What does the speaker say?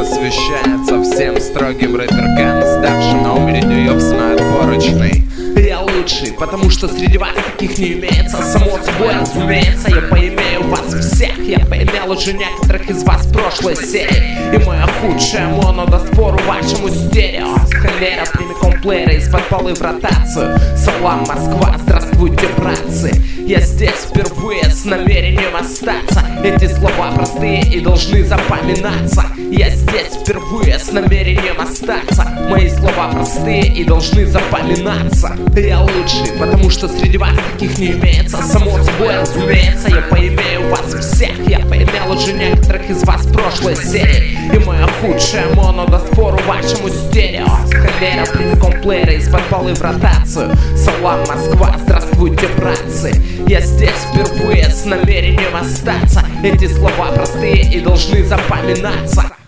посвящается всем строгим рэперкам, ставшим на умереть уёбсма отборочной. Я лучший, потому что среди вас таких не имеется. Само собой разумеется, я поимею вас всех. Я поимел уже некоторых из вас в прошлой серии. И моя худшая моно даст фору вашему стерео. Сканера прямиком плеера из-под полы в ротацию. Салам, Москва, здравствуйте, братцы. Я здесь впервые с намерением остаться. Эти слова простые и должны запоминаться. Я здесь впервые с намерением остаться. Мои слова простые и должны запоминаться. Я лучший, потому что среди вас таких не имеется. Само собой разумеется, я поимею вас всех. Я поимел уже некоторых из вас в прошлой серии. И моя худшая моно даст фору вашему стерео. Сканера прямиком плеера из-под полы в ротацию. Салам, Москва, здравствуйте, братцы. Я здесь впервые с намерением остаться. Эти слова простые и должны запоминаться.